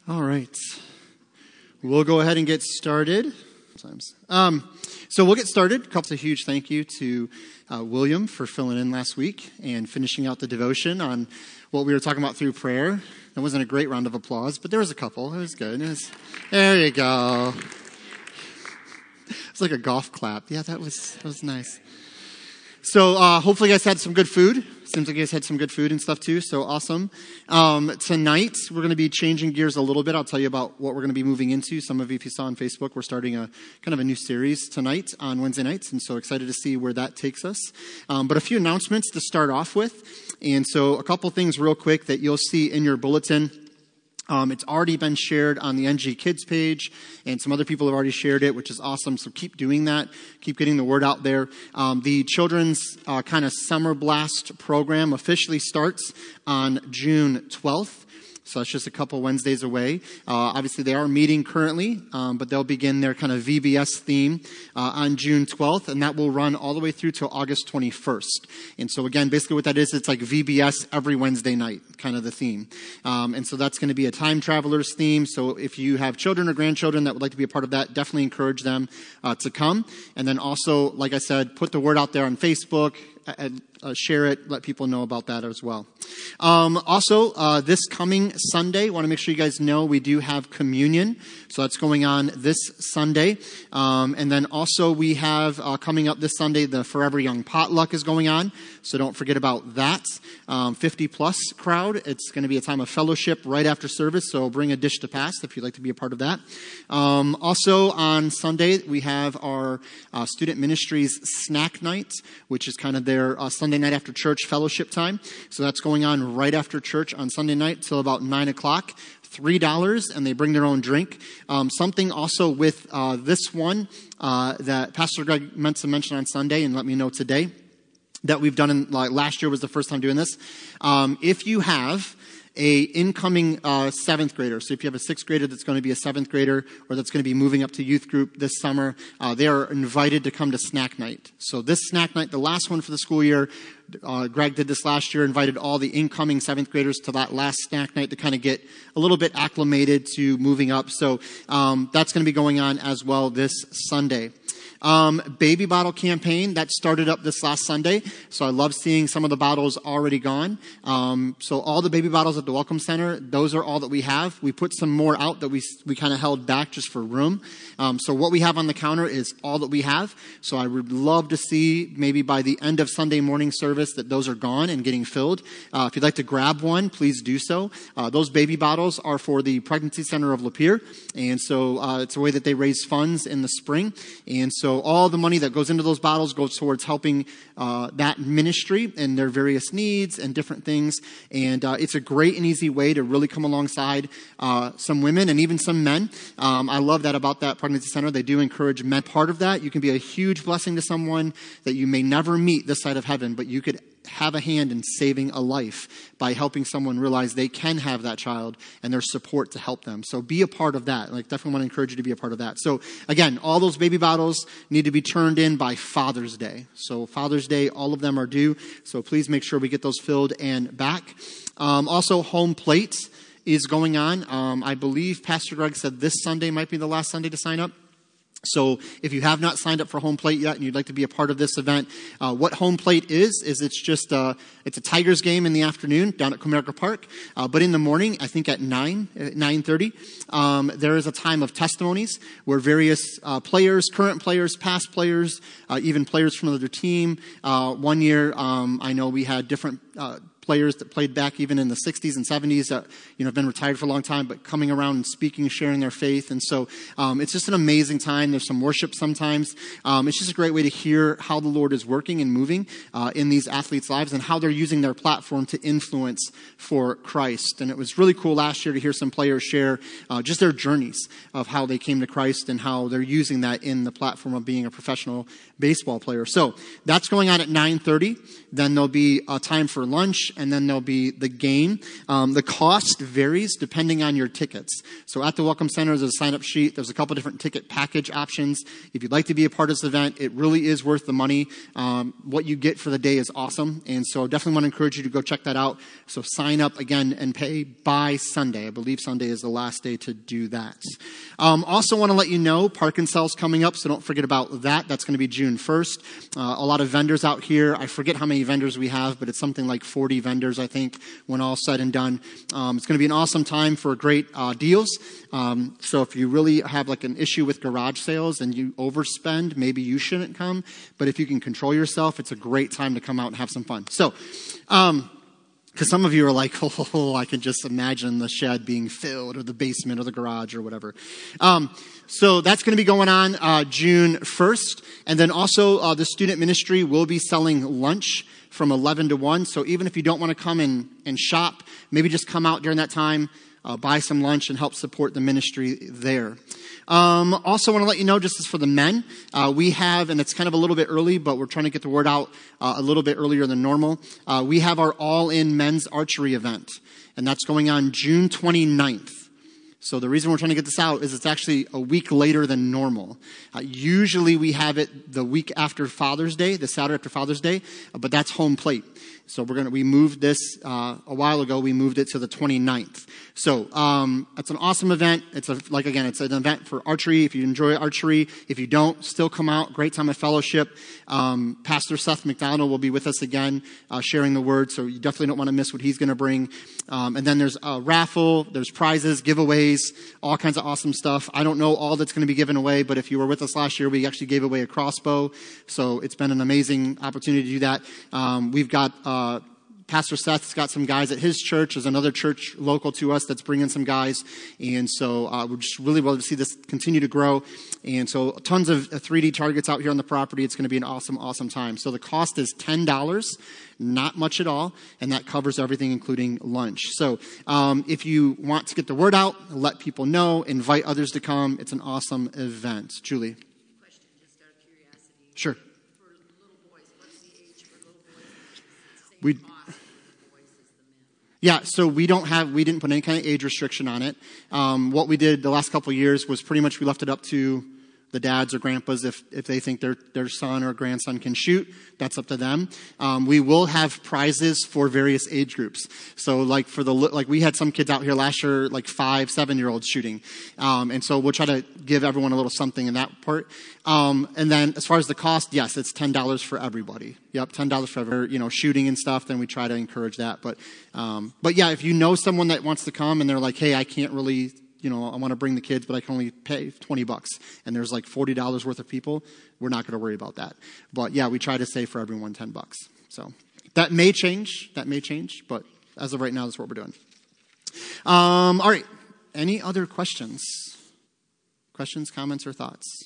All right. We'll go ahead and get started. So we'll get started. A huge thank you to William for filling in last week and finishing out the devotion on what we were talking about through prayer. That wasn't a great round of applause, but there was a couple. It was good. There you go. It's like a golf clap. Yeah, that was nice. So hopefully you guys had some good food. Seems like you guys had some good food and stuff too, so awesome. Tonight, we're going to be changing gears a little bit. I'll tell you about what we're going to be moving into. Some of you, if you saw on Facebook, we're starting a kind of a new series tonight on Wednesday nights, and so excited to see where that takes us. But a few announcements to start off with. And so a couple things real quick that you'll see in your bulletin. It's already been shared on the NG Kids page, and some other people have already shared it, which is awesome. So keep doing that. Keep getting the word out there. The children's kind of summer blast program officially starts on June 12th. So that's just a couple Wednesdays away. Obviously, they are meeting currently, but they'll begin their kind of VBS theme on June 12th, and that will run all the way through till August 21st. And so again, basically what that is, it's like VBS every Wednesday night, kind of the theme. And so that's going to be a time traveler's theme. So if you have children or grandchildren that would like to be a part of that, definitely encourage them to come. And then also, like I said, put the word out there on Facebook. Share it, let people know about that as well. Also, this coming Sunday, want to make sure you guys know we do have communion. So that's going on this Sunday. And then also we have coming up this Sunday, the Forever Young Potluck is going on. So don't forget about that. 50 plus crowd. It's going to be a time of fellowship right after service. So bring a dish to pass if you'd like to be a part of that. Also on Sunday, we have our student ministries snack night, which is kind of their Sunday night after church fellowship time. So that's going on right after church on Sunday night till about 9 o'clock. $3, and they bring their own drink. Something also with this one that Pastor Greg meant to mention on Sunday and let me know today that we've done last year was the first time doing this. If you have a incoming seventh grader. So if you have a sixth grader that's going to be a seventh grader or that's going to be moving up to youth group this summer, they are invited to come to snack night. So this snack night, the last one for the school year, Greg did this last year, invited all the incoming seventh graders to that last snack night to kind of get a little bit acclimated to moving up. So that's going to be going on as well this Sunday. Baby bottle campaign that started up this last Sunday. So I love seeing some of the bottles already gone. So all the baby bottles at the Welcome Center, those are all that we have. We put some more out that we kind of held back just for room. So what we have on the counter is all that we have. So I would love to see maybe by the end of Sunday morning service that those are gone and getting filled. If you'd like to grab one, please do so. Those baby bottles are for the Pregnancy Center of Lapeer. And so it's a way that they raise funds in the spring. And so all the money that goes into those bottles goes towards helping that ministry and their various needs and different things. And it's a great and easy way to really come alongside some women and even some men. I love that about that pregnancy center. They do encourage men. Part of that, you can be a huge blessing to someone that you may never meet this side of heaven, but you could have a hand in saving a life by helping someone realize they can have that child and their support to help them. So be a part of that. Definitely want to encourage you to be a part of that. So again, all those baby bottles need to be turned in by Father's Day. So Father's Day, all of them are due. So please make sure we get those filled and back. Also, home plate is going on. I believe Pastor Greg said this Sunday might be the last Sunday to sign up. So if you have not signed up for Home Plate yet and you'd like to be a part of this event, what Home Plate is it's just it's a Tigers game in the afternoon down at Comerica Park. But in the morning, I think at 9:30, there is a time of testimonies where various players, current players, past players, even players from another team. One year, I know we had different players that played back even in the 60s and 70s that have been retired for a long time, but coming around and speaking, sharing their faith. And so it's just an amazing time. There's some worship sometimes. It's just a great way to hear how the Lord is working and moving in these athletes' lives and how they're using their platform to influence for Christ. And it was really cool last year to hear some players share just their journeys of how they came to Christ and how they're using that in the platform of being a professional baseball player. So that's going on at 9:30. Then there'll be a time for lunch and then there'll be the game. The cost varies depending on your tickets. So at the Welcome Center, there's a sign-up sheet. There's a couple different ticket package options. If you'd like to be a part of this event, it really is worth the money. What you get for the day is awesome, and so definitely want to encourage you to go check that out. So sign up again and pay by Sunday. I believe Sunday is the last day to do that. Also want to let you know, Park and Sell's coming up, so don't forget about that. That's going to be June 1st. A lot of vendors out here. I forget how many vendors we have, but it's something like 40 vendors, I think, when all said and done. It's going to be an awesome time for great deals. So if you really have like an issue with garage sales and you overspend, maybe you shouldn't come. But if you can control yourself, it's a great time to come out and have some fun. So, because some of you are like, oh, I can just imagine the shed being filled or the basement or the garage or whatever. So that's going to be going on June 1st. And then also the student ministry will be selling lunch from 11 to 1. So even if you don't want to come and shop, maybe just come out during that time, buy some lunch and help support the ministry there. Also want to let you know, just as for the men, we have, and it's kind of a little bit early, but we're trying to get the word out a little bit earlier than normal. We have our all-in men's archery event, and that's going on June 29th. So the reason we're trying to get this out is it's actually a week later than normal. Usually we have it the week after Father's Day, the Saturday after Father's Day, but that's home plate. So we moved this a while ago. We moved it to the 29th. So it's an awesome event. It's an event for archery. If you enjoy archery, if you don't, still come out. Great time of fellowship. Pastor Seth McDonald will be with us again, sharing the word. So you definitely don't want to miss what he's going to bring. And then there's a raffle. There's prizes, giveaways, all kinds of awesome stuff. I don't know all that's going to be given away, but if you were with us last year, we actually gave away a crossbow. So it's been an amazing opportunity to do that. We've got Pastor Seth's got some guys at his church. There's another church local to us that's bringing some guys. And so we're just really well to see this continue to grow. And so tons of 3D targets out here on the property. It's going to be an awesome, awesome time. So the cost is $10, not much at all. And that covers everything, including lunch. So if you want to get the word out, let people know, invite others to come. It's an awesome event. Julie? Question, just out of curiosity. Sure. For little boys, what's the age for little boys? We Yeah, so we didn't put any kind of age restriction on it. What we did the last couple of years was pretty much we left it up to the dads or grandpas if they think their son or grandson can shoot. That's up to them. We will have prizes for various age groups. So like we had some kids out here last year, like 5-7-year-olds shooting. And so we'll try to give everyone a little something in that part. And then as far as the cost, yes, it's $10 for everybody. Yep, $10 for every, shooting and stuff. Then we try to encourage that. But yeah, if you know someone that wants to come and they're like, hey, I can't really, I want to bring the kids, but I can only pay $20, and there's like $40 worth of people, we're not going to worry about that. But yeah, we try to save for everyone $10. So that may change, but as of right now, that's what we're doing. All right. Any other questions? Questions, comments, or thoughts?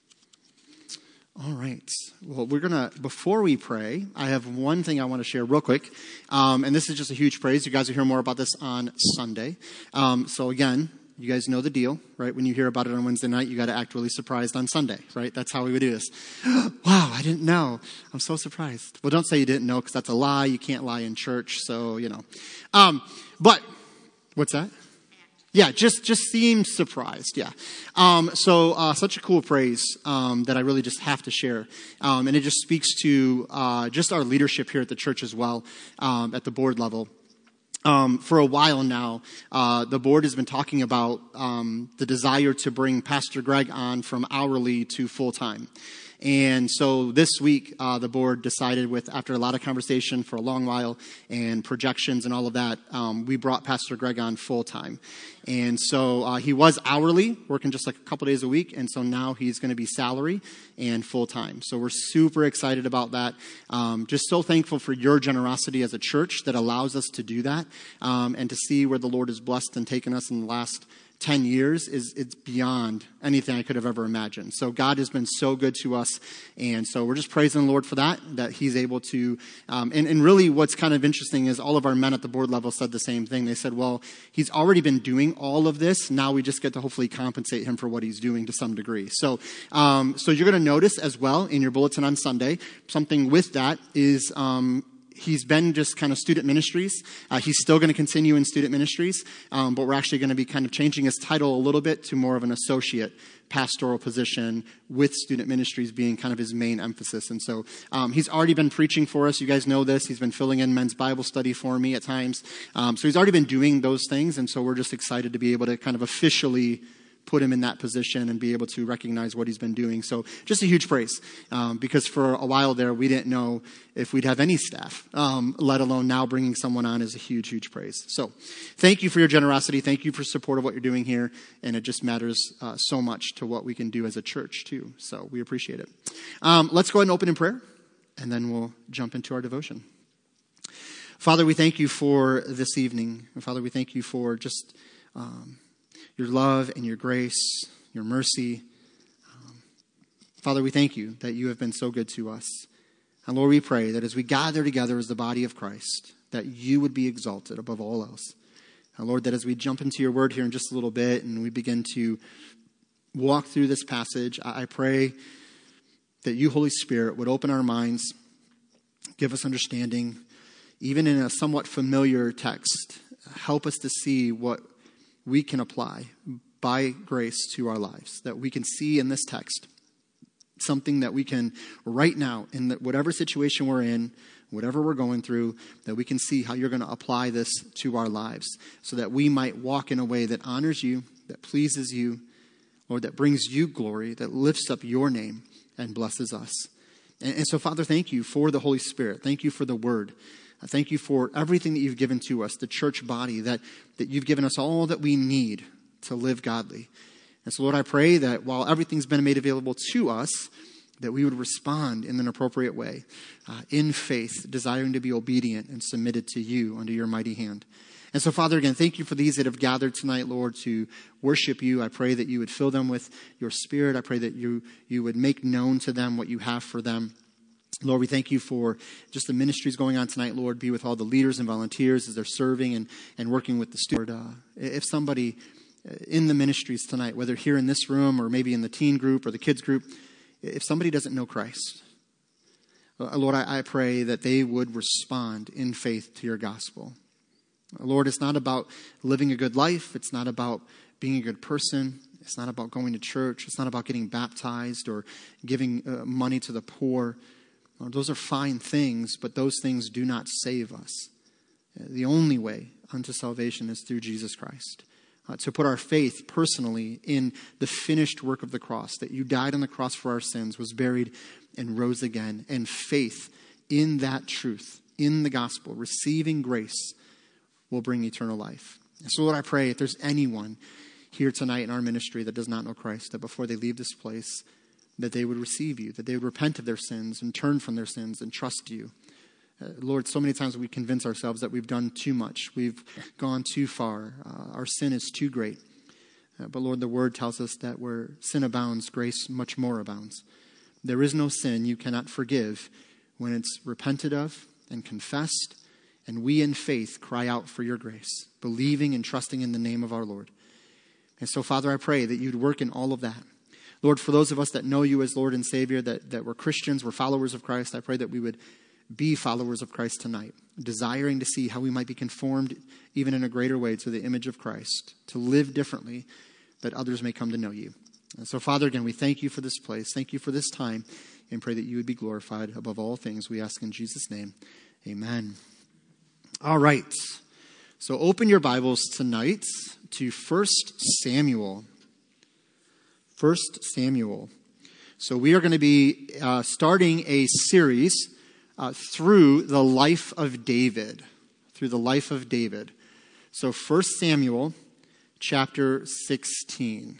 All right. Well, before we pray, I have one thing I want to share real quick. And this is just a huge praise. You guys will hear more about this on Sunday. So again, you guys know the deal, right? When you hear about it on Wednesday night, you got to act really surprised on Sunday, right? That's how we would do this. Wow, I didn't know. I'm so surprised. Well, don't say you didn't know, because that's a lie. You can't lie in church, so, But, what's that? Yeah, just seem surprised, yeah. So such a cool praise that I really just have to share. And it just speaks to just our leadership here at the church as well, at the board level. For a while now, the board has been talking about the desire to bring Pastor Greg on from hourly to full-time. And so this week, the board decided after a lot of conversation for a long while and projections and all of that, we brought Pastor Greg on full-time. And so he was hourly, working just like a couple days a week, and so now he's going to be salary and full-time. So we're super excited about that. Just so thankful for your generosity as a church that allows us to do that, and to see where the Lord has blessed and taken us in the last 10 years it's beyond anything I could have ever imagined. So God has been so good to us. And so we're just praising the Lord for that he's able to, and really what's kind of interesting is all of our men at the board level said the same thing. They said, well, he's already been doing all of this. Now we just get to hopefully compensate him for what he's doing to some degree. So you're going to notice as well in your bulletin on Sunday, something with that is, he's been just kind of student ministries. He's still going to continue in student ministries, but we're actually going to be kind of changing his title a little bit to more of an associate pastoral position, with student ministries being kind of his main emphasis. And so he's already been preaching for us. You guys know this. He's been filling in men's Bible study for me at times. So he's already been doing those things. And so we're just excited to be able to kind of officially put him in that position and be able to recognize what he's been doing. So just a huge praise, because for a while there, we didn't know if we'd have any staff, let alone now bringing someone on is a huge, huge praise. So thank you for your generosity. Thank you for support of what you're doing here. And it just matters so much to what we can do as a church too. So we appreciate it. Let's go ahead and open in prayer, and then we'll jump into our devotion. Father, we thank you for this evening. And Father, we thank you for just your love and your grace, your mercy. Father, we thank you that you have been so good to us. And Lord, we pray that as we gather together as the body of Christ, that you would be exalted above all else. And Lord, that as we jump into your word here in just a little bit and we begin to walk through this passage, I pray that you, Holy Spirit, would open our minds, give us understanding, even in a somewhat familiar text. Help us to see what we can apply by grace to our lives, that we can see in this text something that we can right now in whatever situation we're in, whatever we're going through, that we can see how you're going to apply this to our lives so that we might walk in a way that honors you, that pleases you, Lord, that brings you glory, that lifts up your name and blesses us. And so, Father, thank you for the Holy Spirit. Thank you for the word. I thank you for everything that you've given to us, the church body, that you've given us all that we need to live godly. And so, Lord, I pray that while everything's been made available to us, that we would respond in an appropriate way, in faith, desiring to be obedient and submitted to you under your mighty hand. And so, Father, again, thank you for these that have gathered tonight, Lord, to worship you. I pray that you would fill them with your spirit. I pray that you would make known to them what you have for them. Lord, we thank you for just the ministries going on tonight, Lord. Be with all the leaders and volunteers as they're serving and working with the students. If somebody in the ministries tonight, whether here in this room or maybe in the teen group or the kids group, if somebody doesn't know Christ, Lord, I pray that they would respond in faith to your gospel. Lord, it's not about living a good life. It's not about being a good person. It's not about going to church. It's not about getting baptized or giving money to the poor. Those are fine things, but those things do not save us. The only way unto salvation is through Jesus Christ. To put our faith personally in the finished work of the cross, that you died on the cross for our sins, was buried, and rose again. And faith in that truth, in the gospel, receiving grace, will bring eternal life. And so, Lord, I pray if there's anyone here tonight in our ministry that does not know Christ, that before they leave this place, that they would receive you, that they would repent of their sins and turn from their sins and trust you. Lord, so many times we convince ourselves that we've done too much. We've gone too far. Our sin is too great. But Lord, the word tells us that where sin abounds, grace much more abounds. There is no sin you cannot forgive when it's repented of and confessed, and we in faith cry out for your grace, believing and trusting in the name of our Lord. And so, Father, I pray that you'd work in all of that. Lord, for those of us that know you as Lord and Savior, that we're Christians, we're followers of Christ, I pray that we would be followers of Christ tonight, desiring to see how we might be conformed even in a greater way to the image of Christ, to live differently, that others may come to know you. And so, Father, again, we thank you for this place. Thank you for this time, and pray that you would be glorified above all things. We ask in Jesus' name. Amen. All right. So open your Bibles tonight to 1 Samuel. 1 Samuel. So we are going to be starting a series through the life of David. Through the life of David. So 1 Samuel chapter 16.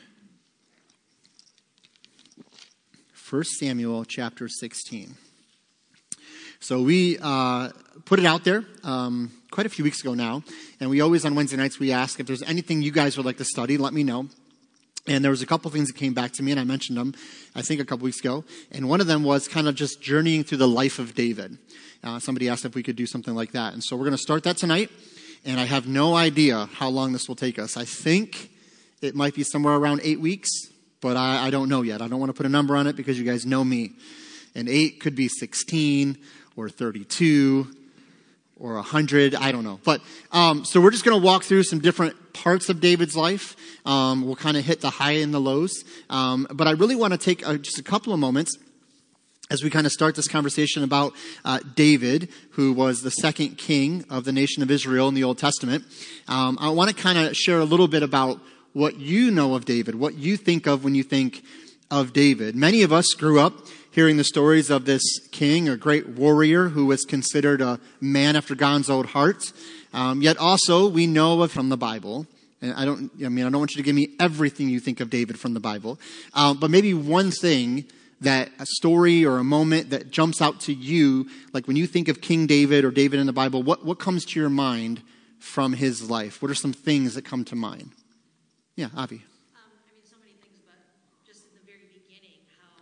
1 Samuel chapter 16. So we put it out there quite a few weeks ago now. And we always on Wednesday nights we ask if there's anything you guys would like to study, let me know. And there was a couple things that came back to me, and I mentioned them, I think, a couple weeks ago. And one of them was kind of just journeying through the life of David. Somebody asked if we could do something like that. And so we're going to start that tonight. And I have no idea how long this will take us. I think it might be somewhere around 8 weeks, but I don't know yet. I don't want to put a number on it because you guys know me. And 8 could be 16 or 32 or 100, I don't know. But so we're just going to walk through some different parts of David's life. We'll kind of hit the high and the lows. But I really want to take just a couple of moments as we kind of start this conversation about David, who was the second king of the nation of Israel in the Old Testament. I want to kind of share a little bit about what you know of David, what you think of when you think of David. Many of us grew up hearing the stories of this king, a great warrior who was considered a man after God's own heart. Yet also we know of from the Bible. And I don't want you to give me everything you think of David from the Bible. But maybe one thing, that a story or a moment that jumps out to you, like when you think of King David or David in the Bible, what comes to your mind from his life? What are some things that come to mind? Yeah, Avi. So many things, but just in the very beginning, how,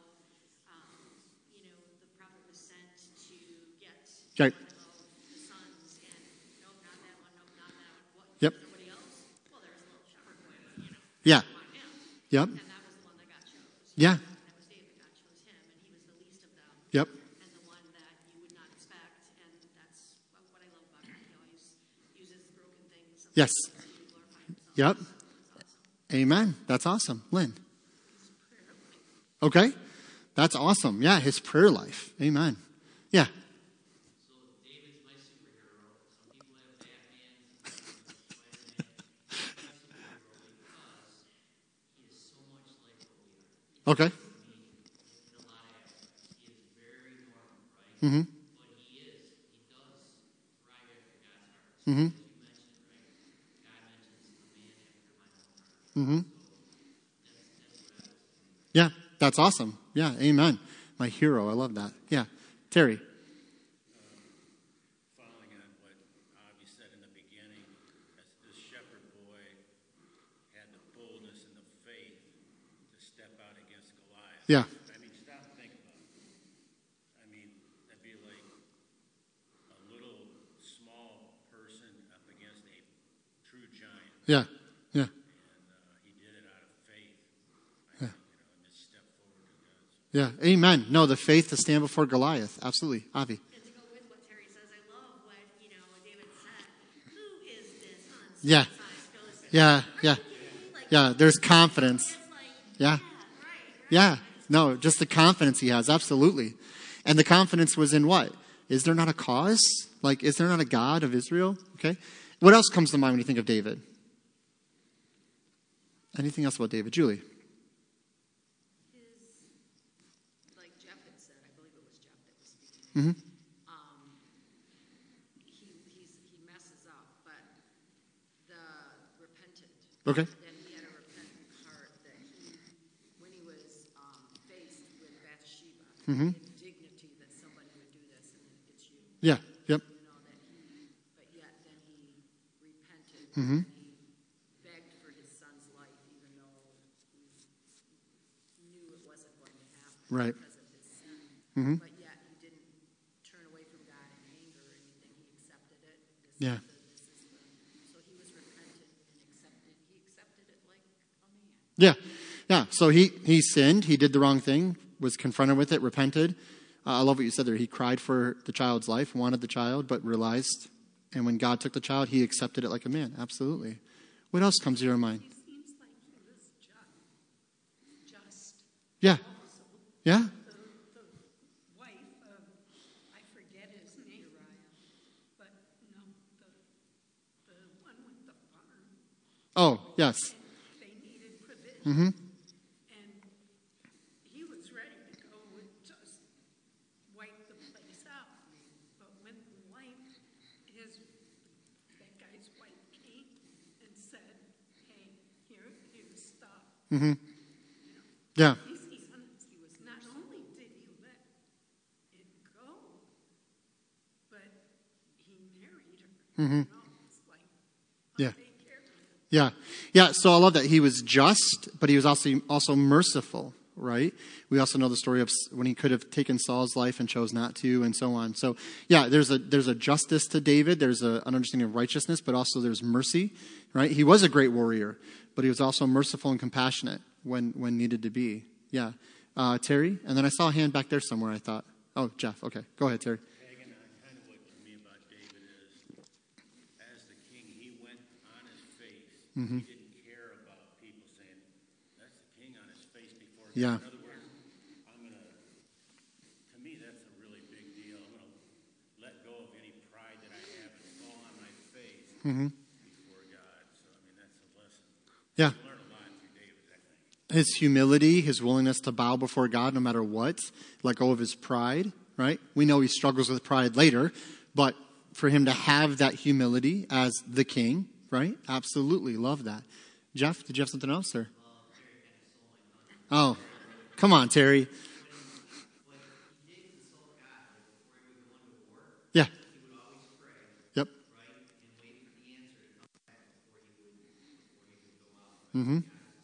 the prophet was sent to get Right. one of the sons, and no, not that one, no, not that one. What, Yep. Everybody else? Well, there was a little shepherd boy, Yeah. on him. Yep. And that was the one that got chose. Yeah. That was David, God chose him, and he was the least of them. Yep. And the one that you would not expect, and that's what I love about him. He always uses broken things Yes. to glorify himself. Yep. That's awesome. Amen. That's awesome. Lynn. Okay. That's awesome. Yeah, his prayer life. Amen. Yeah. So David's my superhero. Some people have Batman, Spider-Man. He's my superhero because he is so much like what we are. Okay. In a lot of aspects, he is very normal, right? Mm-hmm. But he does thrive after God's heart. Mm-hmm. As you mentioned, right? God mentions a man after my own heart. Mm-hmm. That's what I was thinking. Yeah, that's awesome. Yeah, amen. My hero. I love that. Yeah. Terry. Following on what Avi said in the beginning, as this shepherd boy had the boldness and the faith to step out against Goliath. Yeah. I mean, stop and think about it. I mean, that'd be like a little small person up against a true giant. Yeah. Yeah. And he did it out of faith. Yeah. And just stepped forward to God. Yeah. Amen. No, the faith to stand before Goliath. Absolutely. Avi. And to go with what Terry says, I love what, David said. Who is this uncircumcised Yeah. Philistine? Yeah. Yeah. Are you kidding me? Like, Yeah. There's confidence. it's like, Yeah. right. Yeah. No, just the confidence he has. Absolutely. And the confidence was in what? Is there not a cause? Like, is there not a God of Israel? Okay. What else comes to mind when you think of David? Anything else about David? Julie. Like Jeff had said, I believe it was Jeff that was speaking. Mm-hmm. He messes up, but the repentant. Okay. That he had a repentant heart. That when he was faced with Bathsheba, Mm-hmm. indignity that somebody would do this, and it's you. Yeah. Yep. But yet then he repented. Mm-hmm. And he begged for his son's life, even though he knew it wasn't going to happen Right. because of his sin. Mm-hmm. But yet he didn't turn away from God in anger or anything. He accepted it. Yeah. So he was repentant and accepted it like a man. Yeah. Yeah. So he sinned. He did the wrong thing, was confronted with it, repented. I love what you said there. He cried for the child's life, wanted the child, but realized. And when God took the child, he accepted it like a man. Absolutely. What else comes to your mind? He seems like he was just. Yeah. Yeah. The wife of, I forget his name. But no, the one with the farm. Oh, yes. They needed provision. Mm-hmm. And he was ready to go and just wipe the place out. But when the wife, that guy's wife came and said, hey, here's stuff. Mm-hmm. Yeah. He was not only did he let it go, but he married her. Mm-hmm. It's like, Yeah. take care of it. Yeah. Yeah. So I love that he was just, but he was also merciful, right? We also know the story of when he could have taken Saul's life and chose not to, and so on. So yeah, there's a justice to David. There's an understanding of righteousness, but also there's mercy, right? He was a great warrior, but he was also merciful and compassionate when needed to be. Yeah. Terry, and then I saw a hand back there somewhere. I thought, oh, Jeff. Okay, go ahead, Terry. Tagging on kind of what to me about David is He didn't care about people saying, that's the king on his face before God. Yeah. In other words, to me, that's a really big deal. I'm going to let go of any pride that I have and fall on my face before God. So, I mean, that's a lesson. Yeah. You learn a lot through David, I think. His humility, his willingness to bow before God no matter what, let go of his pride, right? We know he struggles with pride later, but for him to have that humility as the king, right? Absolutely love that. Jeff, did you have something else, or? Oh, come on, Terry. Yeah. Yep. Mm-hmm.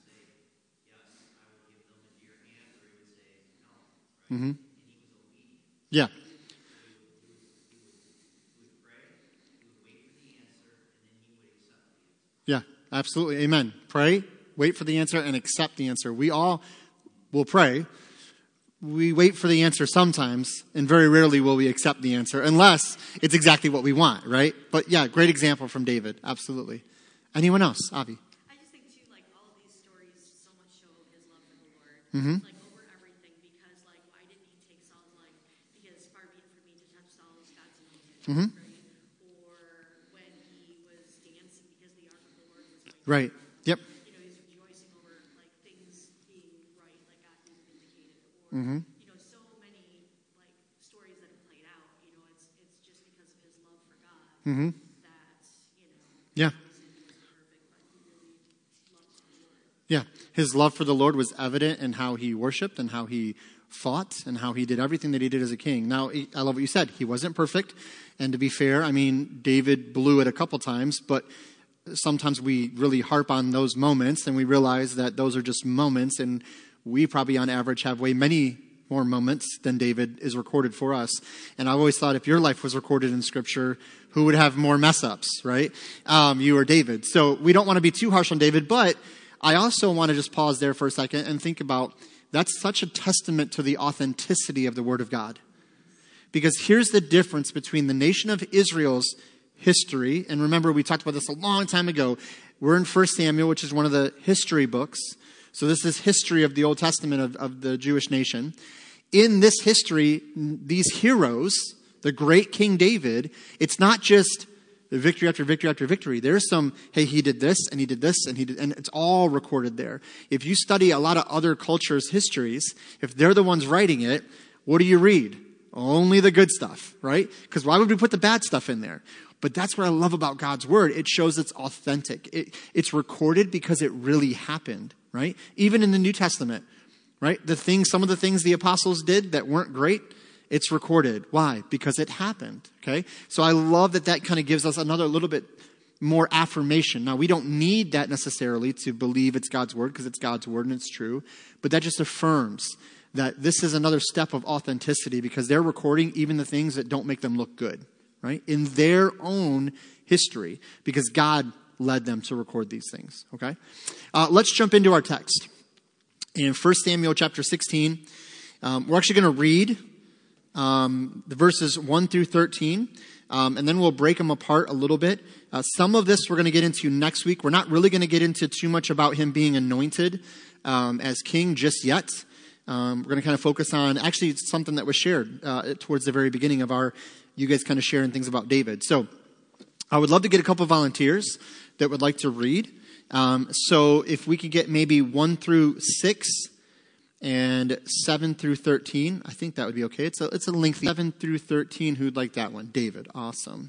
Mm-hmm. Yeah. Yeah, absolutely. Amen. Pray, wait for the answer, and accept the answer. We all will pray. We wait for the answer sometimes, and very rarely will we accept the answer, unless it's exactly what we want, right? But yeah, great example from David. Absolutely. Anyone else? Avi? I just think, too, like, all of these stories so much show his love for the Lord. Mm-hmm. Like, over everything, because, like, why didn't he take Saul's life? Because far be it for me to touch Saul's God's anointed, Mm-hmm. right? Or when he was dancing because the ark of the Lord was going Right. Yep. You know, he's rejoicing over, like, things being right, like God being vindicated. Or, Mm-hmm. you know, so many, like, stories that have played out. You know, it's just because of his love for God Mm-hmm. that, you know, Yeah. obviously he wasn't perfect, but he really loved the Lord. Yeah. His love for the Lord was evident in how he worshiped and how he fought and how he did everything that he did as a king. Now, I love what you said. He wasn't perfect. And to be fair, I mean, David blew it a couple times, but sometimes we really harp on those moments and we realize that those are just moments, and we probably on average have way many more moments than David is recorded for us. And I've always thought if your life was recorded in Scripture, who would have more mess ups, right? You or David. So we don't want to be too harsh on David, but I also want to just pause there for a second and think about that's such a testament to the authenticity of the Word of God. Because here's the difference between the nation of Israel's history, and remember we talked about this a long time ago. We're in 1 Samuel, which is one of the history books. So this is history of the Old Testament of the Jewish nation. In this history, these heroes, the great King David, it's not just victory after victory after victory. There's some, hey, he did this, and he did this, and he did, and it's all recorded there. If you study a lot of other cultures' histories, if they're the ones writing it, what do you read? Only the good stuff, right? Because why would we put the bad stuff in there? But that's what I love about God's Word. It shows it's authentic. It's recorded because it really happened, right? Even in the New Testament, right? Some of the things the apostles did that weren't great, it's recorded. Why? Because it happened, okay? So I love that kind of gives us another little bit more affirmation. Now, we don't need that necessarily to believe it's God's Word, because it's God's Word and it's true. But that just affirms that this is another step of authenticity, because they're recording even the things that don't make them look good, right? In their own history, because God led them to record these things, okay? Let's jump into our text. In 1 Samuel chapter 16, we're actually going to read the verses 1 through 13, and then we'll break them apart a little bit. Some of this we're going to get into next week. We're not really going to get into too much about him being anointed as king just yet. We're going to kind of focus on actually something that was shared towards the very beginning of you guys kind of sharing things about David. So I would love to get a couple volunteers that would like to read. So if we could get maybe 1 through 6 and 7 through 13, I think that would be okay. It's a lengthy 7 through 13. Who'd like that one? David. Awesome.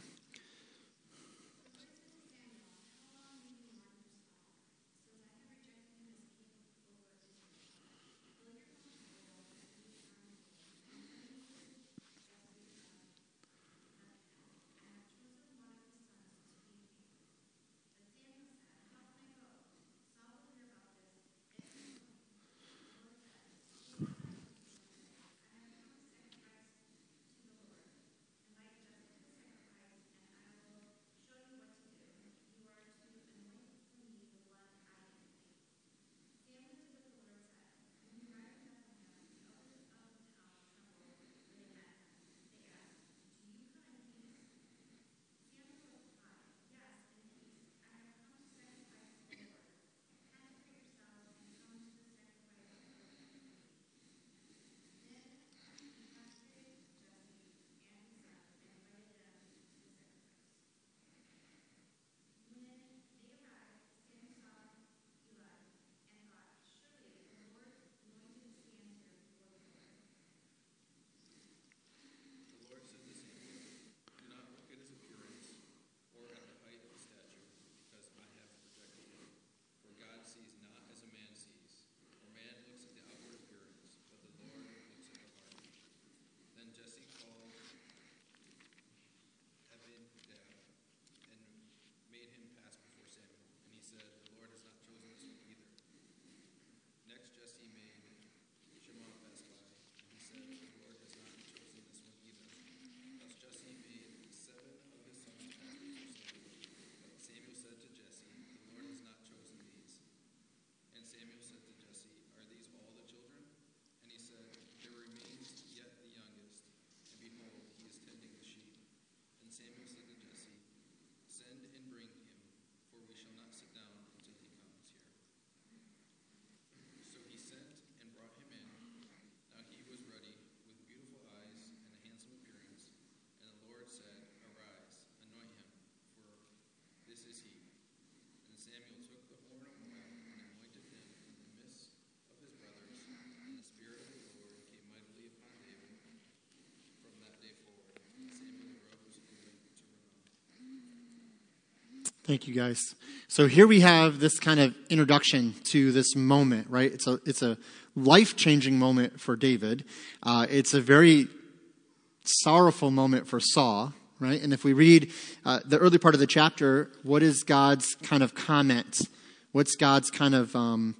Thank you, guys. So here we have this kind of introduction to this moment, right? It's a life-changing moment for David. It's a very sorrowful moment for Saul, right? And if we read the early part of the chapter, what is God's kind of comment? What's God's kind of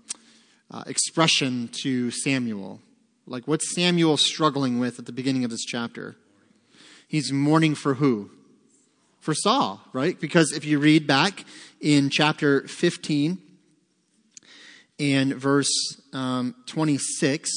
expression to Samuel? Like, what's Samuel struggling with at the beginning of this chapter? He's mourning for who? For Saul, right? Because if you read back in chapter 15 and verse 26,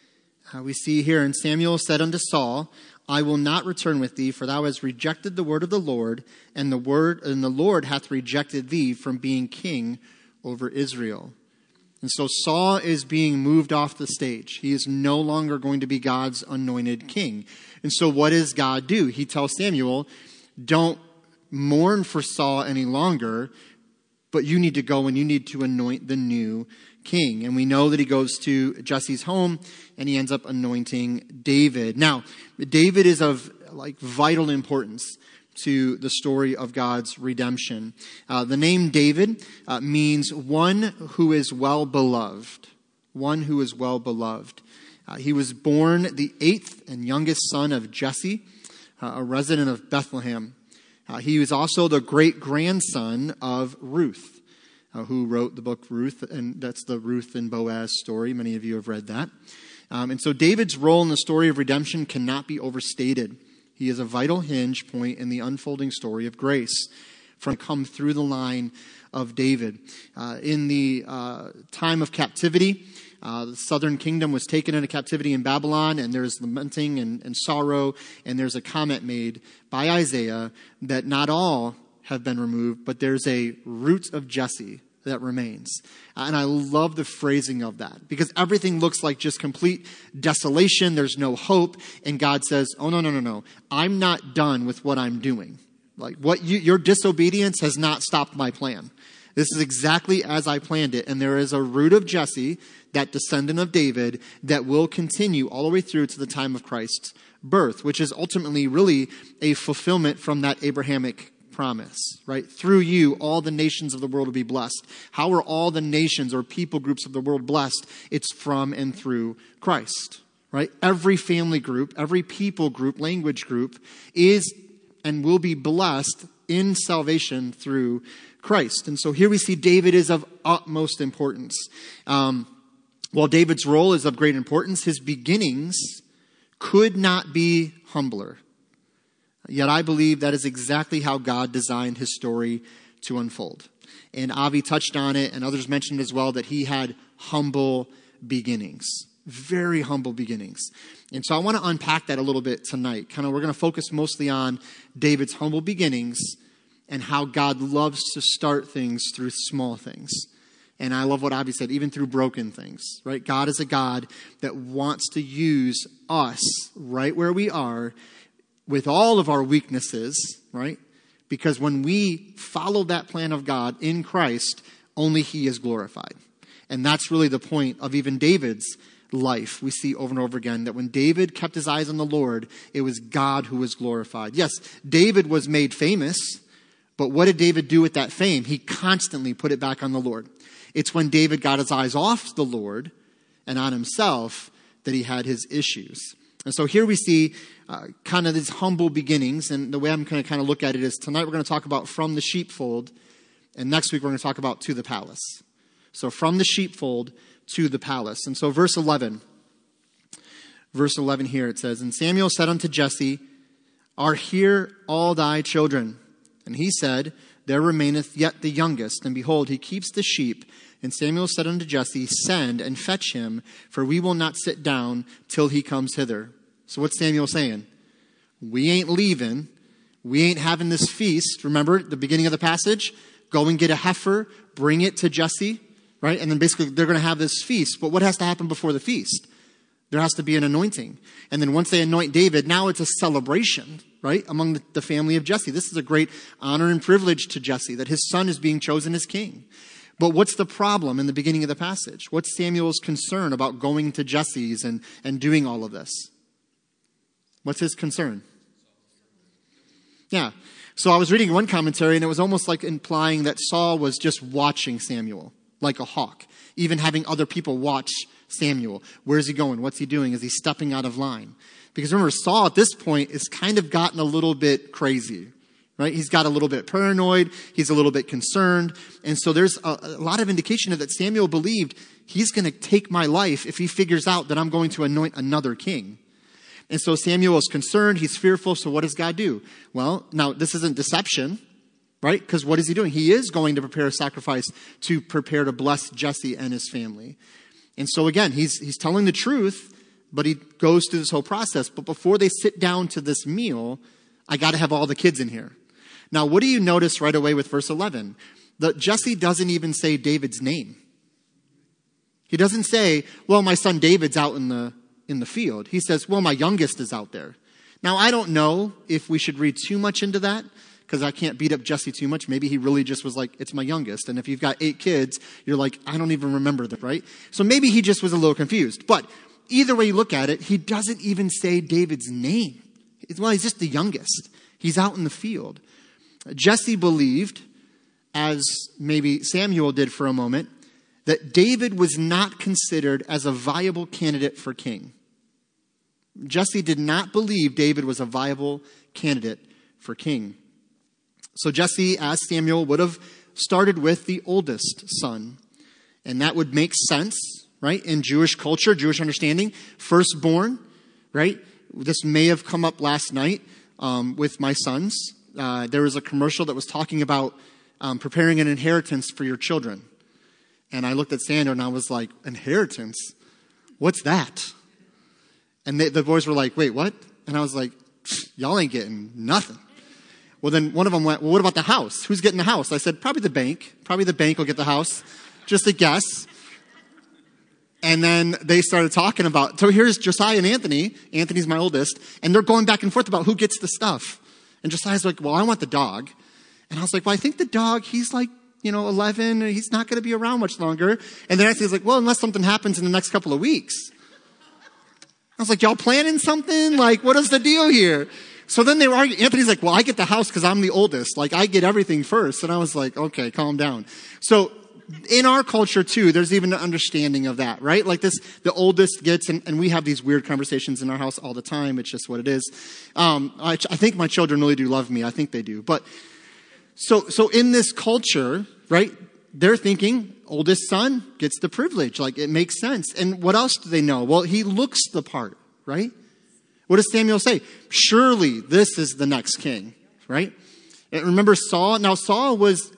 we see here, and Samuel said unto Saul, I will not return with thee, for thou hast rejected the word of the Lord, and the Lord hath rejected thee from being king over Israel. And so Saul is being moved off the stage. He is no longer going to be God's anointed king. And so what does God do? He tells Samuel, don't mourn for Saul any longer, but you need to go and you need to anoint the new king. And we know that he goes to Jesse's home and he ends up anointing David. Now, David is of vital importance to the story of God's redemption. The name David means one who is well beloved. One who is well beloved. He was born the 8th and youngest son of Jesse, a resident of Bethlehem. He was also the great-grandson of Ruth, who wrote the book Ruth, and that's the Ruth and Boaz story. Many of you have read that. And so David's role in the story of redemption cannot be overstated. He is a vital hinge point in the unfolding story of grace from come through the line of David. In the time of captivity, the southern kingdom was taken into captivity in Babylon, and there's lamenting and sorrow, and there's a comment made by Isaiah that not all have been removed, but there's a root of Jesse that remains. And I love the phrasing of that, because everything looks like just complete desolation. There's no hope. And God says, oh, no. I'm not done with what I'm doing. Like your disobedience has not stopped my plan. This is exactly as I planned it. And there is a root of Jesse, that descendant of David, that will continue all the way through to the time of Christ's birth, which is ultimately really a fulfillment from that Abrahamic promise, right? Through you, all the nations of the world will be blessed. How are all the nations or people groups of the world blessed? It's from and through Christ, right? Every family group, every people group, language group is and will be blessed in salvation through Christ. And so here we see David is of utmost importance. While David's role is of great importance, his beginnings could not be humbler. Yet I believe that is exactly how God designed his story to unfold. And Avi touched on it, and others mentioned as well, that he had humble beginnings. Very humble beginnings. And so I want to unpack that a little bit tonight. We're going to focus mostly on David's humble beginnings and how God loves to start things through small things. And I love what Avi said, even through broken things, right? God is a God that wants to use us right where we are with all of our weaknesses, right? Because when we follow that plan of God in Christ, only he is glorified. And that's really the point of even David's life. We see over and over again that when David kept his eyes on the Lord, it was God who was glorified. Yes, David was made famous, but what did David do with that fame? He constantly put it back on the Lord. It's when David got his eyes off the Lord and on himself that he had his issues. And so here we see kind of these humble beginnings. And the way I'm going to kind of look at it is tonight we're going to talk about from the sheepfold. And next week we're going to talk about to the palace. So from the sheepfold to the palace. And so verse 11 here it says, And Samuel said unto Jesse, Are here all thy children? And he said, There remaineth yet the youngest, and behold, he keeps the sheep. And Samuel said unto Jesse, Send and fetch him, for we will not sit down till he comes hither. So what's Samuel saying? We ain't leaving. We ain't having this feast. Remember the beginning of the passage? Go and get a heifer, bring it to Jesse, right? And then basically they're going to have this feast. But what has to happen before the feast? There has to be an anointing. And then once they anoint David, now it's a celebration, right? Among the family of Jesse. This is a great honor and privilege to Jesse that his son is being chosen as king. But what's the problem in the beginning of the passage? What's Samuel's concern about going to Jesse's and doing all of this? What's his concern? Yeah. So I was reading one commentary, and it was almost like implying that Saul was just watching Samuel, like a hawk, even having other people watch Samuel. Where's he going? What's he doing? Is he stepping out of line? Because remember, Saul at this point is kind of gotten a little bit crazy, right? He's got a little bit paranoid. He's a little bit concerned. And so there's a lot of indication that Samuel believed he's going to take my life if he figures out that I'm going to anoint another king. And so Samuel is concerned. He's fearful. So what does God do? Well, now this isn't deception, right? Because what is he doing? He is going to prepare a sacrifice to prepare to bless Jesse and his family. And so again, he's telling the truth, but he goes through this whole process. But before they sit down to this meal, I got to have all the kids in here. Now, what do you notice right away with verse 11? That Jesse doesn't even say David's name. He doesn't say, well, my son David's out in the field. He says, well, my youngest is out there. Now, I don't know if we should read too much into that, because I can't beat up Jesse too much. Maybe he really just was like, it's my youngest. And if you've got 8 kids, you're like, I don't even remember them, right? So maybe he just was a little confused. But either way you look at it, he doesn't even say David's name. Well, he's just the youngest. He's out in the field. Jesse believed, as maybe Samuel did for a moment, that David was not considered as a viable candidate for king. Jesse did not believe David was a viable candidate for king. So Jesse, as Samuel, would have started with the oldest son. And that would make sense, right? In Jewish culture, Jewish understanding, firstborn, right? This may have come up last night with my sons. There was a commercial that was talking about preparing an inheritance for your children. And I looked at Sandra and I was like, inheritance? What's that? And the boys were like, wait, what? And I was like, y'all ain't getting nothing. Well, then one of them went, well, what about the house? Who's getting the house? I said, probably the bank. Probably the bank will get the house. Just a guess. And then they started talking about, so here's Josiah and Anthony. Anthony's my oldest. And they're going back and forth about who gets the stuff. And Josiah's like, well, I want the dog. And I was like, well, I think the dog, he's like, 11. He's not going to be around much longer. And then Anthony's like, well, unless something happens in the next couple of weeks. I was like, y'all planning something? Like, what is the deal here? So then they were arguing. Anthony's like, well, I get the house because I'm the oldest. Like, I get everything first. And I was like, okay, calm down. So in our culture too, there's even an understanding of that, right? Like the oldest gets, and we have these weird conversations in our house all the time. It's just what it is. I think my children really do love me. I think they do. But so in this culture, right, they're thinking oldest son gets the privilege. Like, it makes sense. And what else do they know? Well, he looks the part, right? What does Samuel say? Surely this is the next king, right? And remember Saul? Now Saul was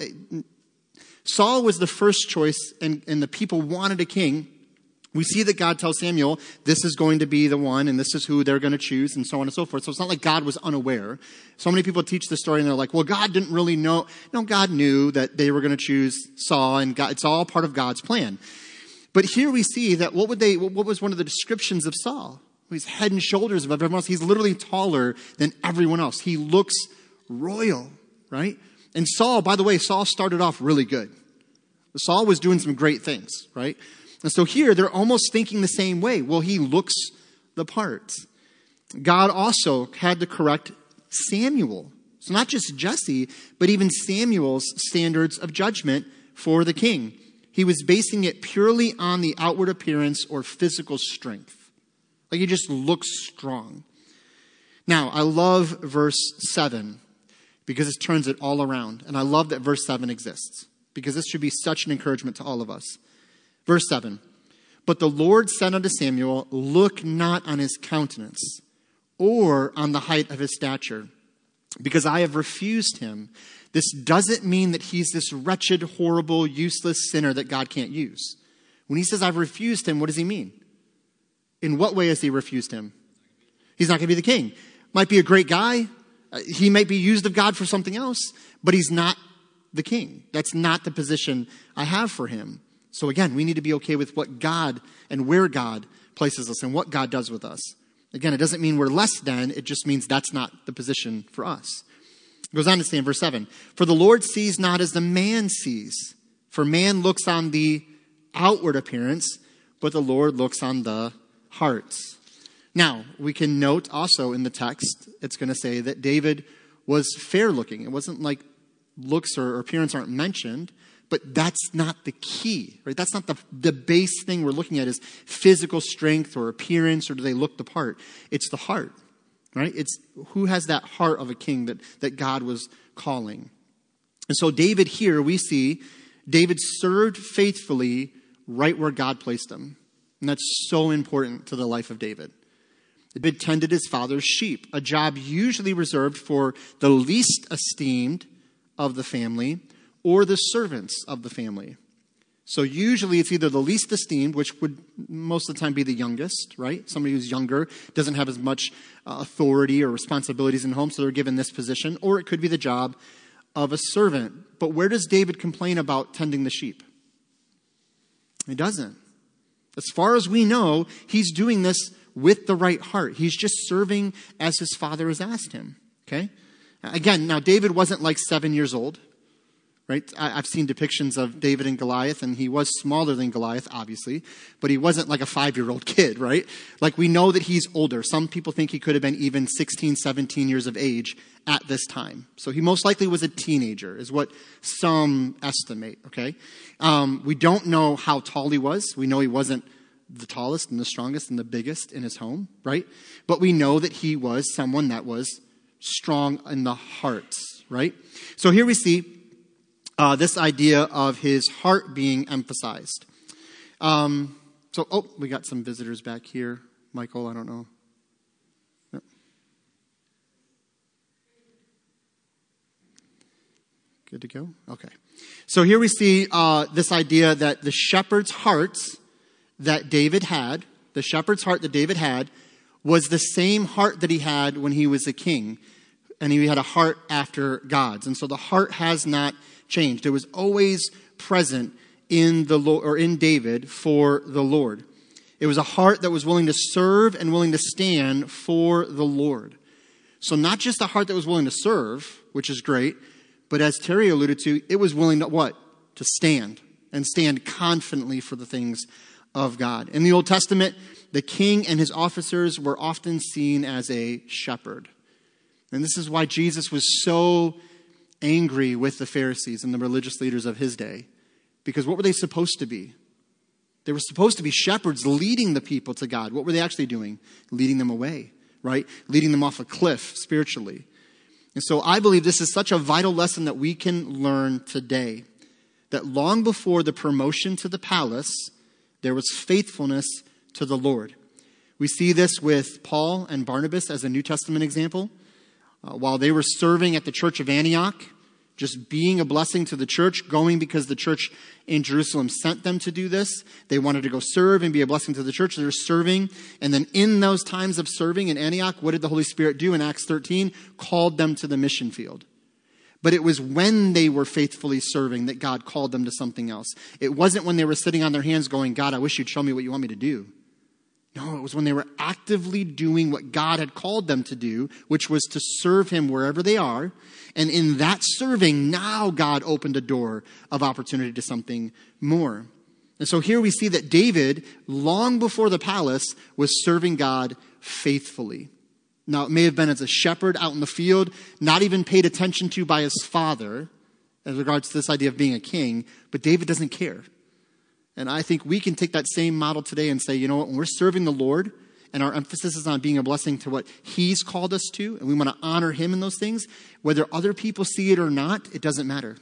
the first choice, and the people wanted a king. We see that God tells Samuel, this is going to be the one, and this is who they're going to choose, and so on and so forth. So it's not like God was unaware. So many people teach the story, and they're like, well, God didn't really know. No, God knew that they were going to choose Saul, and God, it's all part of God's plan. But here we see that what was one of the descriptions of Saul? He's head and shoulders above everyone else. He's literally taller than everyone else. He looks royal, right? And Saul, by the way, Saul started off really good. Saul was doing some great things, right? And so here, they're almost thinking the same way. Well, he looks the part. God also had to correct Samuel. So not just Jesse, but even Samuel's standards of judgment for the king. He was basing it purely on the outward appearance or physical strength. Like, he just looks strong. Now, I love verse 7 because it turns it all around. And I love that verse 7 exists, because this should be such an encouragement to all of us. Verse 7, but the Lord said unto Samuel, look not on his countenance or on the height of his stature, because I have refused him. This doesn't mean that he's this wretched, horrible, useless sinner that God can't use. When he says I've refused him, what does he mean? In what way has he refused him? He's not going to be the king. Might be a great guy. He might be used of God for something else, but he's not the king. That's not the position I have for him. So again, we need to be okay with what God and where God places us and what God does with us. Again, it doesn't mean we're less than. It just means that's not the position for us. It goes on to say in verse 7, for the Lord sees not as the man sees. For man looks on the outward appearance, but the Lord looks on the hearts. Now, we can note also in the text, it's going to say that David was fair looking. It wasn't like looks or appearance aren't mentioned, but that's not the key, right? That's not the base thing we're looking at is physical strength or appearance, or do they look the part? It's the heart, right? It's who has that heart of a king that God was calling. And so David here, we see David served faithfully right where God placed him. And that's so important to the life of David. David tended his father's sheep, a job usually reserved for the least esteemed of the family or the servants of the family. So usually it's either the least esteemed, which would most of the time be the youngest, right? Somebody who's younger, doesn't have as much authority or responsibilities in the home, so they're given this position. Or it could be the job of a servant. But where does David complain about tending the sheep? He doesn't. As far as we know, he's doing this with the right heart. He's just serving as his father has asked him. Okay? Again, now David wasn't like 7 years old, right? I've seen depictions of David and Goliath, and he was smaller than Goliath, obviously, but he wasn't like a 5-year-old kid, right? Like we know that he's older. Some people think he could have been even 16, 17 years of age at this time. So he most likely was a teenager, is what some estimate, okay? We don't know how tall he was. We know he wasn't the tallest and the strongest and the biggest in his home, right? But we know that he was someone that was strong in the heart, right? So here we see this idea of his heart being emphasized. We got some visitors back here. Michael, I don't know. Yep. Good to go? Okay. So here we see this idea that the shepherd's heart that David had, was the same heart that he had when he was a king. And he had a heart after God's. And so the heart has not changed. It was always present in the Lord, or in David, for the Lord. It was a heart that was willing to serve and willing to stand for the Lord. So not just a heart that was willing to serve, which is great, but as Terry alluded to, it was willing to what? To stand, and stand confidently for the things of God. In the Old Testament, the king and his officers were often seen as a shepherd. And this is why Jesus was so angry with the Pharisees and the religious leaders of his day. Because what were they supposed to be? They were supposed to be shepherds leading the people to God. What were they actually doing? Leading them away, right? Leading them off a cliff spiritually. And so I believe this is such a vital lesson that we can learn today. That long before the promotion to the palace, there was faithfulness to the Lord. We see this with Paul and Barnabas as a New Testament example. While they were serving at the church of Antioch, just being a blessing to the church, going because the church in Jerusalem sent them to do this. They wanted to go serve and be a blessing to the church. They were serving. And then in those times of serving in Antioch, what did the Holy Spirit do in Acts 13? Called them to the mission field. But it was when they were faithfully serving that God called them to something else. It wasn't when they were sitting on their hands going, God, I wish you'd show me what you want me to do. No, it was when they were actively doing what God had called them to do, which was to serve him wherever they are. And in that serving, now God opened a door of opportunity to something more. And so here we see that David, long before the palace, was serving God faithfully. Now, it may have been as a shepherd out in the field, not even paid attention to by his father, as regards to this idea of being a king, but David doesn't care. And I think we can take that same model today and say, you know what, when we're serving the Lord and our emphasis is on being a blessing to what he's called us to, and we want to honor him in those things, whether other people see it or not, it doesn't matter.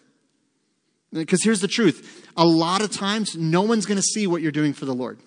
Because here's the truth. A lot of times, no one's going to see what you're doing for the Lord.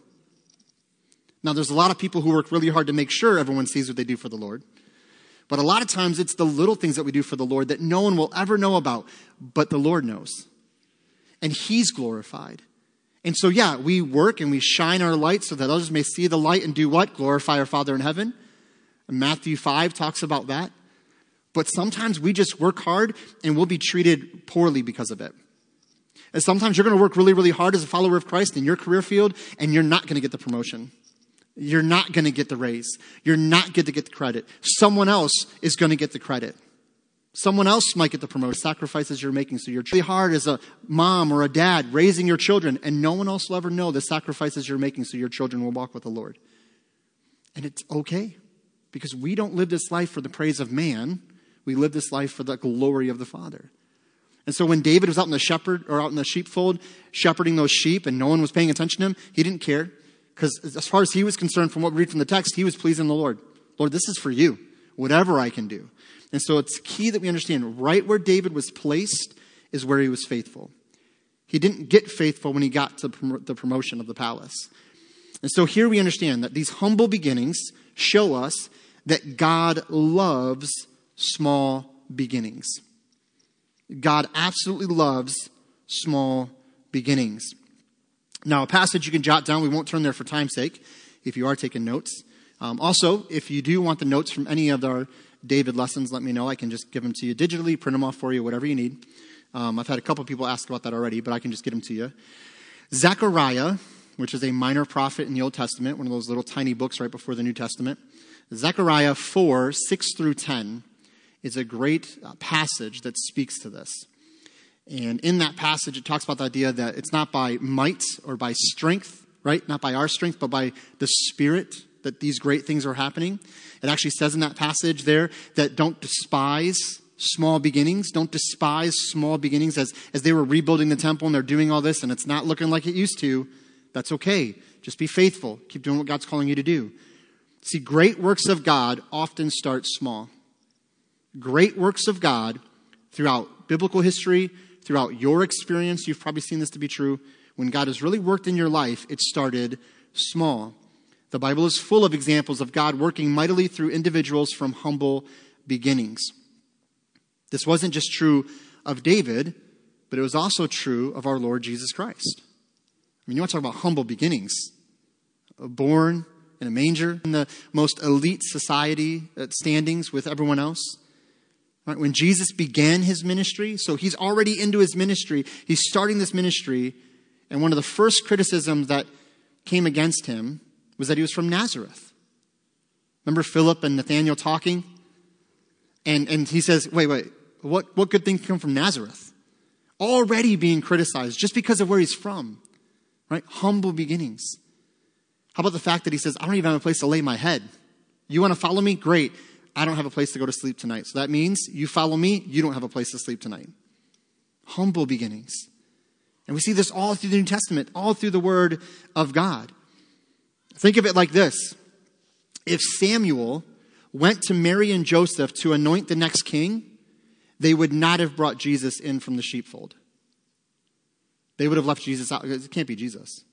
Now, there's a lot of people who work really hard to make sure everyone sees what they do for the Lord. But a lot of times, it's the little things that we do for the Lord that no one will ever know about, but the Lord knows. And he's glorified. And so, yeah, we work and we shine our light so that others may see the light and do what? Glorify our Father in heaven. And Matthew 5 talks about that. But sometimes we just work hard and we'll be treated poorly because of it. And sometimes you're going to work really, really hard as a follower of Christ in your career field and you're not going to get the promotion. You're not going to get the raise. You're not going to get the credit. Someone else is going to get the credit. Someone else might get the promotion. Sacrifices you're making. So you're really hard as a mom or a dad raising your children, and no one else will ever know the sacrifices you're making so your children will walk with the Lord. And it's okay, because we don't live this life for the praise of man. We live this life for the glory of the Father. And so when David was out in the sheepfold, shepherding those sheep, and no one was paying attention to him, he didn't care. Because as far as he was concerned, from what we read from the text, he was pleasing the Lord. Lord, this is for you, whatever I can do. And so it's key that we understand right where David was placed is where he was faithful. He didn't get faithful when he got to the promotion of the palace. And so here we understand that these humble beginnings show us that God loves small beginnings. God absolutely loves small beginnings. Now, a passage you can jot down. We won't turn there for time's sake if you are taking notes. Also, if you do want the notes from any of our David lessons, let me know. I can just give them to you digitally, print them off for you, whatever you need. I've had a couple people ask about that already, but I can just get them to you. Zechariah, which is a minor prophet in the Old Testament, one of those little tiny books right before the New Testament. Zechariah 4, 6 through 10 is a great passage that speaks to this. And in that passage, it talks about the idea that it's not by might or by strength, right? Not by our strength, but by the Spirit that these great things are happening. It actually says in that passage there that don't despise small beginnings. Don't despise small beginnings as they were rebuilding the temple and they're doing all this and it's not looking like it used to. That's okay. Just be faithful. Keep doing what God's calling you to do. See, great works of God often start small. Great works of God throughout biblical history, throughout your experience, you've probably seen this to be true. When God has really worked in your life, it started small. The Bible is full of examples of God working mightily through individuals from humble beginnings. This wasn't just true of David, but it was also true of our Lord Jesus Christ. I mean, you want to talk about humble beginnings. Born in a manger, in the most elite society standings with everyone else. Right? When Jesus began his ministry, so he's already into his ministry, he's starting this ministry, and one of the first criticisms that came against him was that he was from Nazareth. Remember Philip and Nathanael talking? And he says, wait, what good thing can come from Nazareth? Already being criticized just because of where he's from. Right? Humble beginnings. How about the fact that he says, I don't even have a place to lay my head. You want to follow me? Great. I don't have a place to go to sleep tonight. So that means you follow me, you don't have a place to sleep tonight. Humble beginnings. And we see this all through the New Testament, all through the Word of God. Think of it like this. If Samuel went to Mary and Joseph to anoint the next king, they would not have brought Jesus in from the sheepfold. They would have left Jesus out. It can't be Jesus.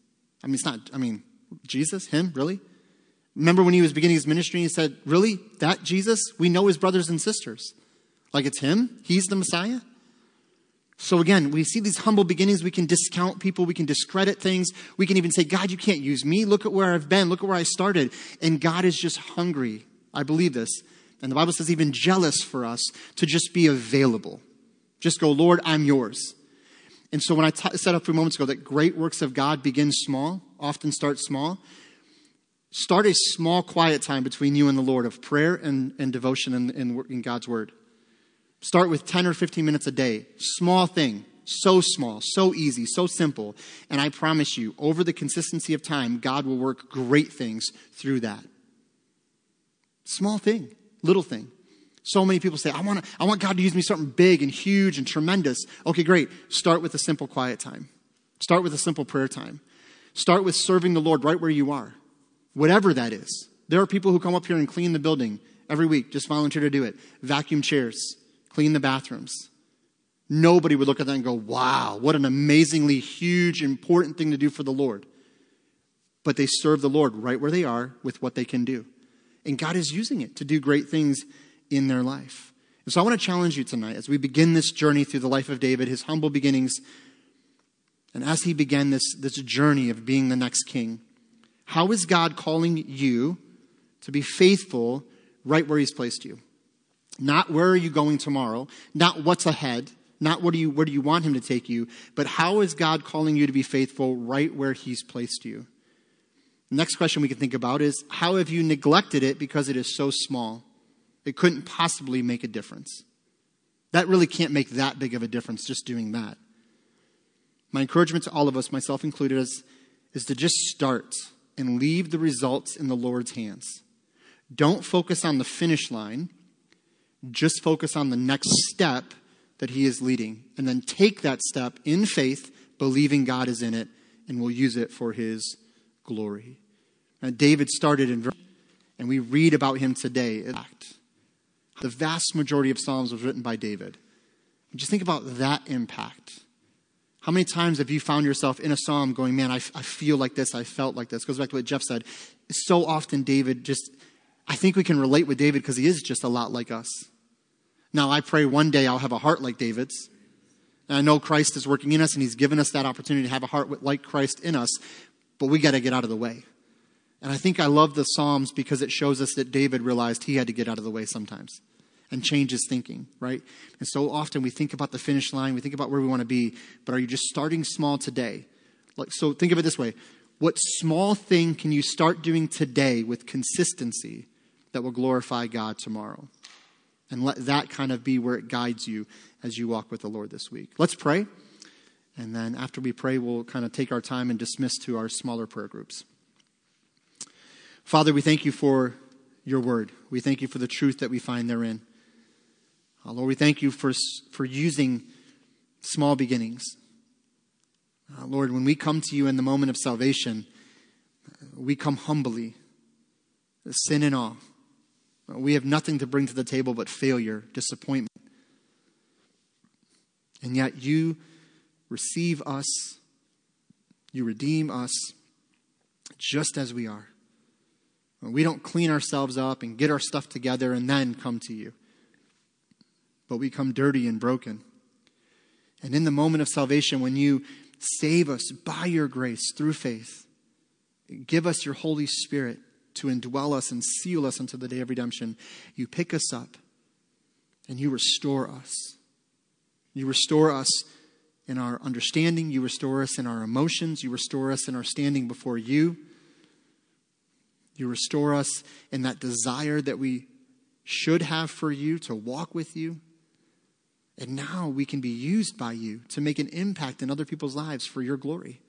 Jesus? Him? Really? Remember when he was beginning his ministry, he said, really? That Jesus? We know his brothers and sisters. Like it's him? He's the Messiah? So again, we see these humble beginnings. We can discount people. We can discredit things. We can even say, God, you can't use me. Look at where I've been. Look at where I started. And God is just hungry. I believe this. And the Bible says even jealous for us to just be available. Just go, Lord, I'm yours. And so when I said a few moments ago that great works of God begin small, often start small, start a small quiet time between you and the Lord of prayer and devotion in God's word. Start with 10 or 15 minutes a day. Small thing. So small, so easy, so simple. And I promise you, over the consistency of time, God will work great things through that. Small thing, little thing. So many people say, I want God to use me something big and huge and tremendous. Okay, great. Start with a simple quiet time. Start with a simple prayer time. Start with serving the Lord right where you are. Whatever that is. There are people who come up here and clean the building every week. Just volunteer to do it. Vacuum chairs. Clean the bathrooms. Nobody would look at that and go, wow, what an amazingly huge, important thing to do for the Lord. But they serve the Lord right where they are with what they can do. And God is using it to do great things in their life. And so I want to challenge you tonight as we begin this journey through the life of David, his humble beginnings, and as he began this journey of being the next king. How is God calling you to be faithful right where he's placed you? Not where are you going tomorrow, not what's ahead, not where do you want him to take you, but how is God calling you to be faithful right where he's placed you? The next question we can think about is, how have you neglected it because it is so small? It couldn't possibly make a difference. That really can't make that big of a difference just doing that. My encouragement to all of us, myself included, is to just start and leave the results in the Lord's hands. Don't focus on the finish line. Just focus on the next step that he is leading, and then take that step in faith, believing God is in it, and will use it for his glory. And David started in verse, and we read about him today. In fact, the vast majority of Psalms was written by David. Just think about that impact. How many times have you found yourself in a psalm going, man, I feel like this, I felt like this? Goes back to what Jeff said. So often David I think we can relate with David because he is just a lot like us. Now, I pray one day I'll have a heart like David's. And I know Christ is working in us, and he's given us that opportunity to have a heart like Christ in us, but we got to get out of the way. And I think I love the Psalms because it shows us that David realized he had to get out of the way sometimes and change his thinking, right? And so often we think about the finish line, we think about where we want to be, but are you just starting small today? So think of it this way. What small thing can you start doing today with consistency that will glorify God tomorrow? And let that kind of be where it guides you as you walk with the Lord this week. Let's pray. And then after we pray, we'll kind of take our time and dismiss to our smaller prayer groups. Father, we thank you for your word. We thank you for the truth that we find therein. Lord, we thank you for using small beginnings. Lord, when we come to you in the moment of salvation, we come humbly, sin and awe. We have nothing to bring to the table but failure, disappointment. And yet you receive us, you redeem us just as we are. We don't clean ourselves up and get our stuff together and then come to you. But we come dirty and broken. And in the moment of salvation, when you save us by your grace through faith, give us your Holy Spirit to indwell us and seal us until the day of redemption. You pick us up and you restore us. You restore us in our understanding. You restore us in our emotions. You restore us in our standing before you. You restore us in that desire that we should have for you to walk with you. And now we can be used by you to make an impact in other people's lives for your glory.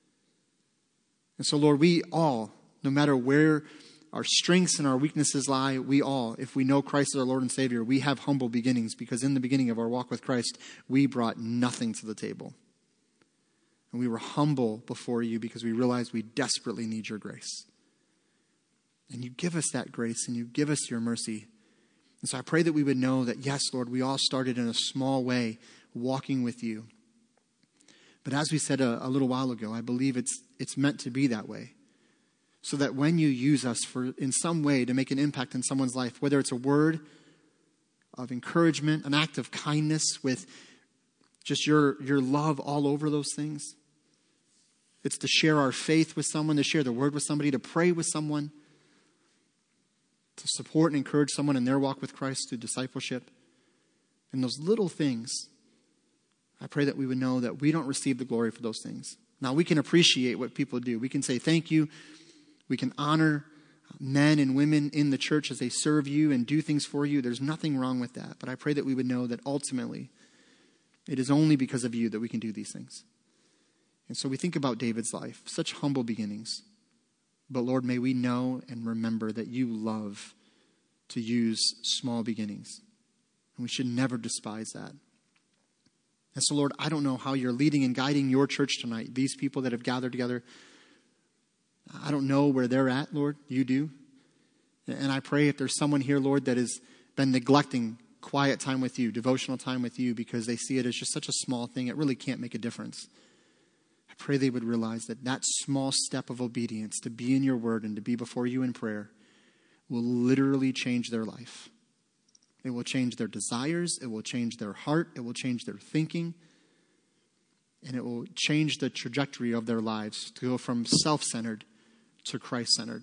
And so, Lord, we all, no matter where our strengths and our weaknesses lie, we all, if we know Christ as our Lord and Savior, we have humble beginnings because in the beginning of our walk with Christ, we brought nothing to the table. And we were humble before you because we realized we desperately need your grace. And you give us that grace and you give us your mercy. And so I pray that we would know that, yes, Lord, we all started in a small way walking with you. But as we said a little while ago, I believe it's meant to be that way. So that when you use us in some way to make an impact in someone's life, whether it's a word of encouragement, an act of kindness with just your love all over those things. It's to share our faith with someone, to share the word with somebody, to pray with someone, to support and encourage someone in their walk with Christ through discipleship. And those little things, I pray that we would know that we don't receive the glory for those things. Now, we can appreciate what people do. We can say thank you. We can honor men and women in the church as they serve you and do things for you. There's nothing wrong with that. But I pray that we would know that ultimately it is only because of you that we can do these things. And so we think about David's life, such humble beginnings. But Lord, may we know and remember that you love to use small beginnings. And we should never despise that. And so, Lord, I don't know how you're leading and guiding your church tonight. These people that have gathered together, I don't know where they're at, Lord. You do. And I pray if there's someone here, Lord, that has been neglecting quiet time with you, devotional time with you, because they see it as just such a small thing, it really can't make a difference. I pray they would realize that small step of obedience to be in your word and to be before you in prayer will literally change their life. It will change their desires. It will change their heart. It will change their thinking. And it will change the trajectory of their lives to go from self-centered to Christ-centered.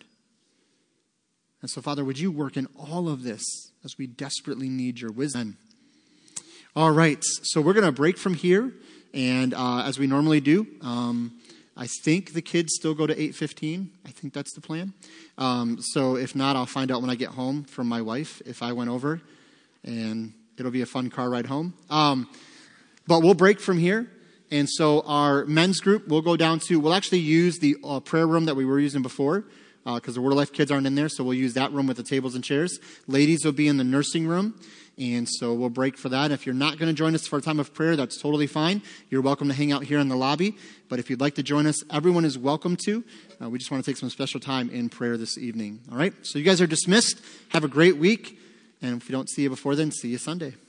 And so, Father, would you work in all of this as we desperately need your wisdom? All right, so we're going to break from here. And as we normally do, I think the kids still go to 8:15. I think that's the plan. So if not, I'll find out when I get home from my wife if I went over. And it'll be a fun car ride home. But we'll break from here. And so our men's group will go down to, we'll actually use the prayer room that we were using before. because the Word of Life kids aren't in there, so we'll use that room with the tables and chairs. Ladies will be in the nursing room, and so we'll break for that. If you're not going to join us for a time of prayer, that's totally fine. You're welcome to hang out here in the lobby, but if you'd like to join us, everyone is welcome to. We just want to take some special time in prayer this evening. All right, so you guys are dismissed. Have a great week, and if we don't see you before then, see you Sunday.